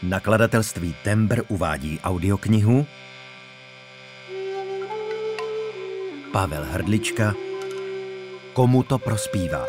Nakladatelství Tembr uvádí audioknihu Pavel Hrdlička Komu to prospívá.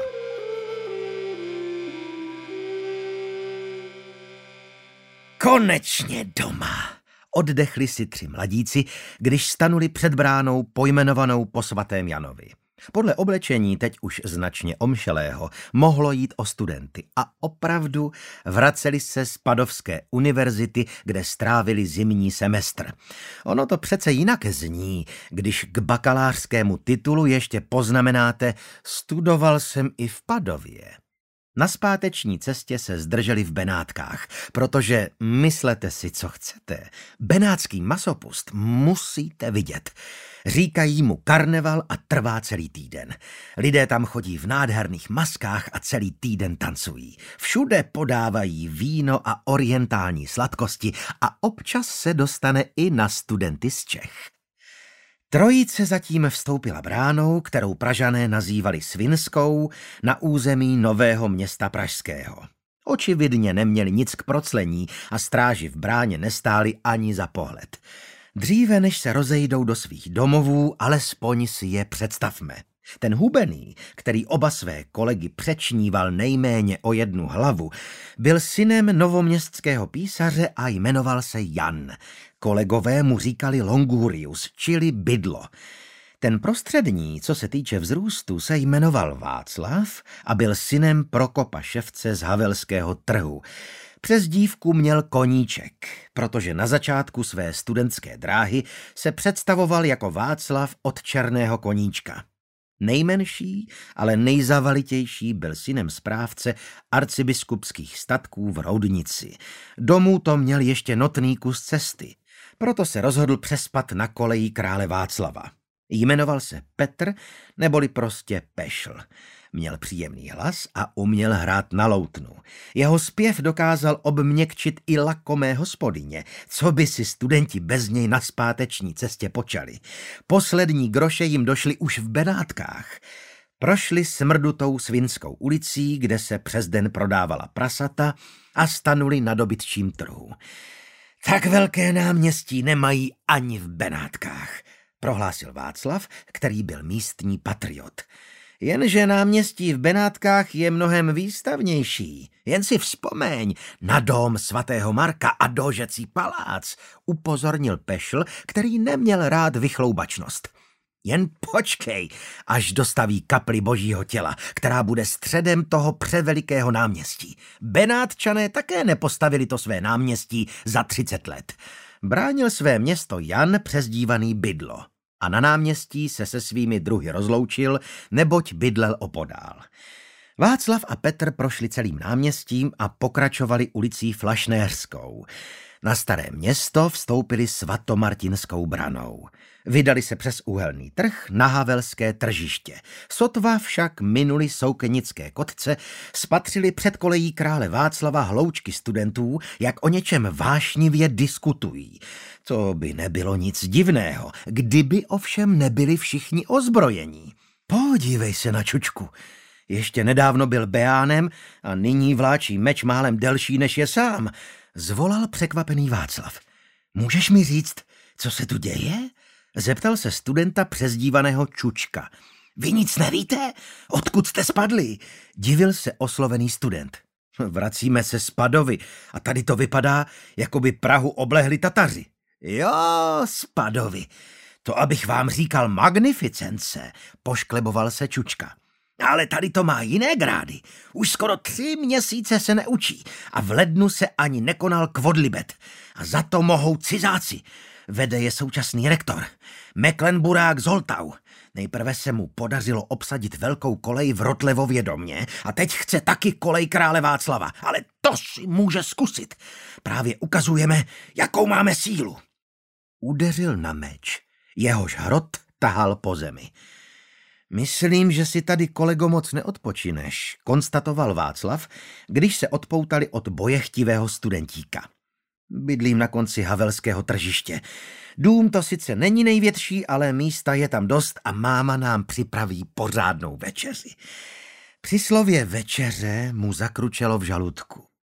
Konečně doma! Oddechli si 3 mladíci, když stanuli před bránou pojmenovanou po svatém Janovi. Podle oblečení teď už značně omšelého mohlo jít o studenty a opravdu vraceli se z Padovské univerzity, kde strávili zimní semestr. Ono to přece jinak zní, když k bakalářskému titulu ještě poznamenáte studoval jsem i v Padově. Na zpáteční cestě se zdrželi v Benátkách, protože myslete si, co chcete. Benátský masopust musíte vidět. Říkají mu karneval a trvá celý týden. Lidé tam chodí v nádherných maskách a celý týden tancují. Všude podávají víno a orientální sladkosti a občas se dostane i na studenty z Čech. Trojice zatím vstoupila bránou, kterou Pražané nazývali Svinskou, na území Nového Města pražského. Očividně neměli nic k proclení a stráži v bráně nestáli ani za pohled. Dříve, než se rozejdou do svých domovů, alespoň si je představme. Ten hubený, který oba své kolegy přečníval nejméně o 1 hlavu, byl synem novoměstského písaře a jmenoval se Jan. Kolegové mu říkali Longurius, čili bydlo. Ten prostřední, co se týče vzrůstu, se jmenoval Václav a byl synem Prokopa Ševce z Havelského trhu. Přezdívku měl Koníček, protože na začátku své studentské dráhy se představoval jako Václav od Černého koníčka. Nejmenší, ale nejzavalitější byl synem správce arcibiskupských statků v Roudnici. Domů to měl ještě notný kus cesty, proto se rozhodl přespat na koleji krále Václava. Jmenoval se Petr, neboli prostě Pešl. Měl příjemný hlas a uměl hrát na loutnu. Jeho zpěv dokázal obměkčit i lakomé hospodyně, co by si studenti bez něj na zpáteční cestě počali. Poslední groše jim došly už v Benátkách. Prošli smrdutou Svinskou ulicí, kde se přes den prodávala prasata, a stanuli na dobytčím trhu. Tak velké náměstí nemají ani v Benátkách, prohlásil Václav, který byl místní patriot. Jenže náměstí v Benátkách je mnohem výstavnější. Jen si vzpomeň na dom svatého Marka a Dožecí palác, upozornil Pešl, který neměl rád vychloubačnost. Jen počkej, až dostaví kapli Božího těla, která bude středem toho převelikého náměstí. Benátčané také nepostavili to své náměstí za 30 let. Bránil své město Jan, přezdívaný Bydlo. A na náměstí se svými druhy rozloučil, neboť bydlel opodál. Václav a Petr prošli celým náměstím a pokračovali ulicí Flašnéřskou. Na Staré Město vstoupili Svatomartinskou branou. Vydali se přes Uhelný trh na Havelské tržiště. Sotva však minuli Soukenické kotce, spatřili před kolejí krále Václava hloučky studentů, jak o něčem vášnivě diskutují. To by nebylo nic divného, kdyby ovšem nebyli všichni ozbrojení. Podívej se na čučku. Ještě nedávno byl beánem a nyní vláčí meč málem delší, než je sám, zvolal překvapený Václav. Můžeš mi říct, co se tu děje? Zeptal se studenta přezdívaného Čučka. Vy nic nevíte? Odkud jste spadli? Divil se oslovený student. Vracíme se z Padovy a tady to vypadá, jako by Prahu oblehli Tataři. Jo, z Padovy. To abych vám říkal magnificence, poškleboval se Čučka. Ale tady to má jiné grády. Už skoro 3 měsíce se neučí a v lednu se ani nekonal kvodlibet. A za to mohou cizáci. Vede je současný rektor, Mecklenburák Zoltau. Nejprve se mu podařilo obsadit velkou kolej v Rotlevově domě a teď chce taky kolej krále Václava. Ale to si může zkusit. Právě ukazujeme, jakou máme sílu. Udeřil na meč. Jehož hrot tahal po zemi. Myslím, že si tady, kolego, moc neodpočineš, konstatoval Václav, když se odpoutali od bojechtivého studentíka. Bydlím na konci Havelského tržiště. Dům to sice není největší, ale místa je tam dost a máma nám připraví pořádnou večeři. Při slově večeře mu zakručelo v žaludku.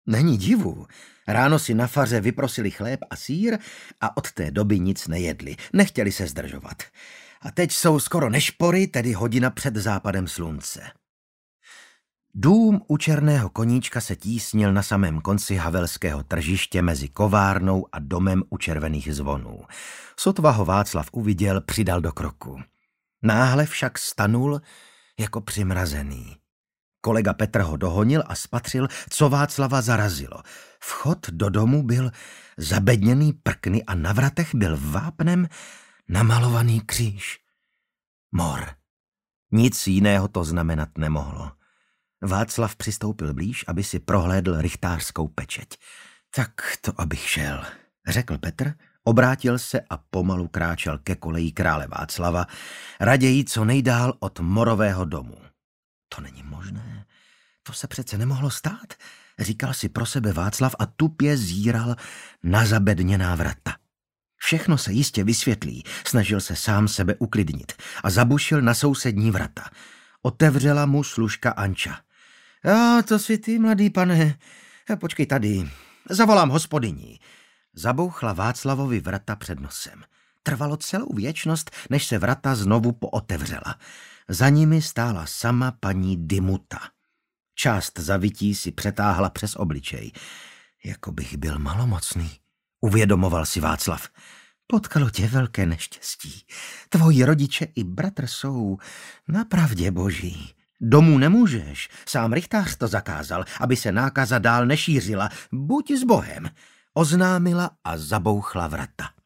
Není divu. Ráno si na faře vyprosili chléb a sýr a od té doby nic nejedli. Nechtěli se zdržovat. A teď jsou skoro nešpory, tedy hodina před západem slunce. Dům u Černého koníčka se tísnil na samém konci havelského tržiště mezi kovárnou a domem u červených zvonů. Sotva ho Václav uviděl, přidal do kroku. Náhle však stanul jako přimrazený. Kolega Petr ho dohonil a spatřil, co Václava zarazilo. Vchod do domu byl zabedněný prkny a na vratech byl vápnem namalovaný kříž. Mor. Nic jiného to znamenat nemohlo. Václav přistoupil blíž, aby si prohlédl rychtářskou pečeť. Tak to abych šel, řekl Petr, obrátil se a pomalu kráčel ke koleji krále Václava, raději co nejdál od morového domu. To není možné, to se přece nemohlo stát, říkal si pro sebe Václav a tupě zíral na zabedněná vrata. Všechno se jistě vysvětlí, snažil se sám sebe uklidnit a zabušil na sousední vrata. Otevřela mu služka Anča. A to si ty, mladý pane, počkej tady, zavolám hospodyni. Zabouchla Václavovi vrata před nosem. Trvalo celou věčnost, než se vrata znovu pootevřela. Za nimi stála sama paní Dymuta. Část zavití si přetáhla přes obličej. Jako bych byl malomocný, uvědomoval si Václav. Potkalo tě velké neštěstí. Tvoji rodiče i bratr jsou na pravdě boží. Domů nemůžeš, sám rychtář to zakázal, aby se nákaza dál nešířila. Buď s Bohem, oznámila a zabouchla vrata.